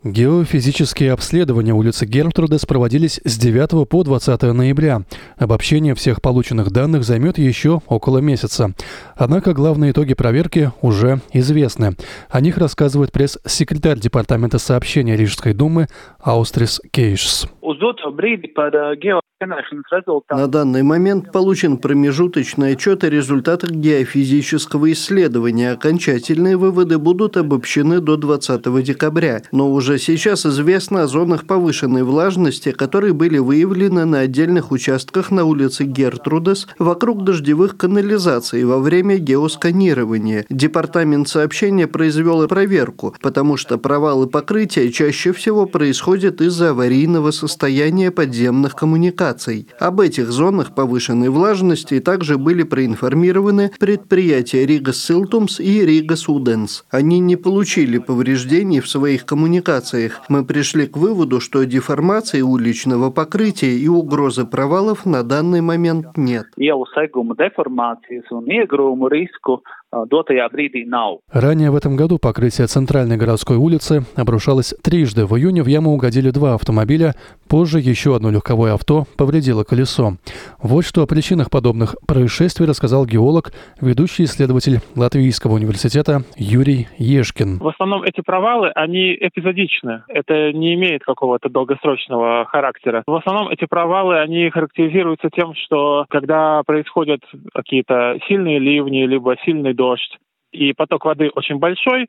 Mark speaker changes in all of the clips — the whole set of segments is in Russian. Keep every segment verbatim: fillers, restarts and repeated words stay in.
Speaker 1: Геофизические обследования улицы Гертрудес проводились с девятого по двадцатое ноября. Обобщение всех полученных данных займет еще около месяца. Однако главные итоги проверки уже известны. О них рассказывает пресс-секретарь Департамента сообщения Рижской думы Аустрис Кейшс.
Speaker 2: На данный момент получен промежуточный отчет о результатах геофизического исследования. Окончательные выводы будут обобщены до двадцатого декабря. Но уже сейчас известно о зонах повышенной влажности, которые были выявлены на отдельных участках на улице Гертрудес вокруг дождевых канализаций во время геосканирования. Департамент сообщения произвел проверку, потому что провалы покрытия чаще всего происходят из-за аварийного состояния подземных коммуникаций. Об этих зонах повышенной влажности также были проинформированы предприятия Рига Силтумс и Рига Суденс. Они не получили повреждений в своих коммуникациях. Мы пришли к выводу, что деформации уличного покрытия и угрозы провалов на данный момент нет.
Speaker 1: Ранее в этом году покрытие центральной городской улицы обрушалось трижды. В июне в яму угодили два автомобиля, позже еще одно легковое авто повредило колесо. Вот что о причинах подобных происшествий рассказал геолог, ведущий исследователь Латвийского университета Юрий Ешкин.
Speaker 3: В основном эти провалы, они эпизодичны. Это не имеет какого-то долгосрочного характера. В основном эти провалы, они характеризуются тем, что когда происходят какие-то сильные ливни, либо сильный дождь, и поток воды очень большой,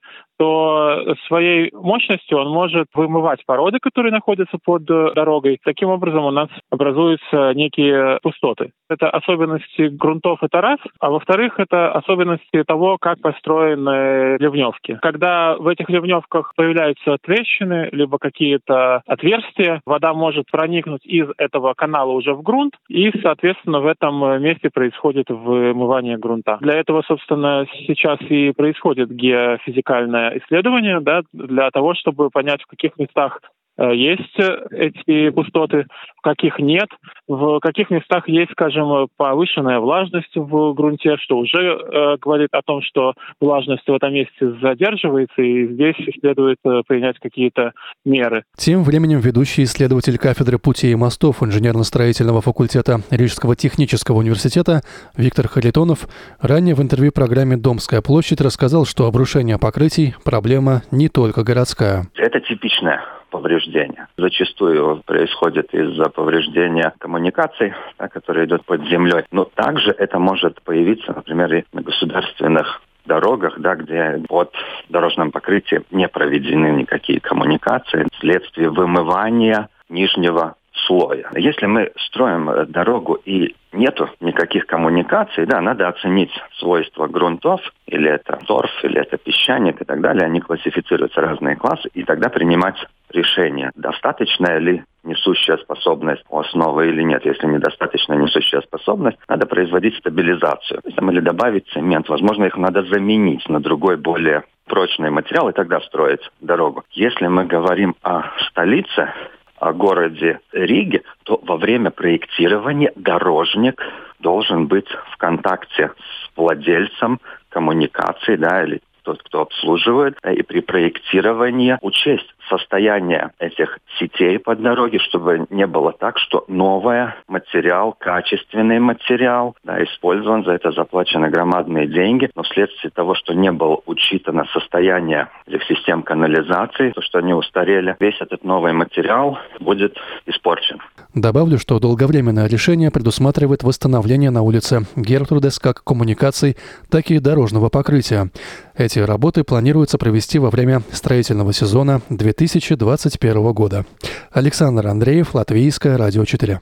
Speaker 3: то своей мощностью он может вымывать породы, которые находятся под дорогой. Таким образом у нас образуются некие пустоты. Это особенности грунтов и террас, а во-вторых, это особенности того, как построены ливневки. Когда в этих ливневках появляются трещины, либо какие-то отверстия, вода может проникнуть из этого канала уже в грунт, и, соответственно, в этом месте происходит вымывание грунта. Для этого, собственно, сейчас и происходит геофизикальное исследование, да, для того, чтобы понять, в каких местах есть эти пустоты, в каких нет, в каких местах есть, скажем, повышенная влажность в грунте, что уже э, говорит о том, что влажность в этом месте задерживается, и здесь следует э, принять какие-то меры.
Speaker 1: Тем временем ведущий исследователь кафедры путей и мостов инженерно-строительного факультета Рижского технического университета Виктор Харитонов ранее в интервью программе «Домская площадь» рассказал, что обрушение покрытий – проблема не только городская.
Speaker 4: Это типичное повреждение. Зачастую происходит из-за повреждения коммуникаций, да, которые идут под землей. Но также это может появиться, например, и на государственных дорогах, да, где под дорожным покрытием не проведены никакие коммуникации вследствие вымывания нижнего слоя. Если мы строим дорогу и нету никаких коммуникаций, да, надо оценить свойства грунтов, или это торф, или это песчаник и так далее. Они классифицируются в разные классы, и тогда принимать решение, достаточная ли несущая способность у основы или нет. Если недостаточно несущая способность, надо производить стабилизацию. Или добавить цемент. Возможно, их надо заменить на другой, более прочный материал, и тогда строить дорогу. Если мы говорим о столице, о городе Риге, то во время проектирования дорожник должен быть в контакте с владельцем коммуникации, да, или тот, кто обслуживает, и при проектировании учесть состояние этих сетей под дороги, чтобы не было так, что новый материал, качественный материал, да, использован, за это заплачены громадные деньги, но вследствие того, что не было учитано состояние этих систем канализации, то, что они устарели, весь этот новый материал будет испорчен.
Speaker 1: Добавлю, что долговременное решение предусматривает восстановление на улице Гертрудес как коммуникаций, так и дорожного покрытия. Эти работы планируется провести во время строительного сезона две тысячи двадцать первого года. Александр Андреев, Латвийское радио четыре.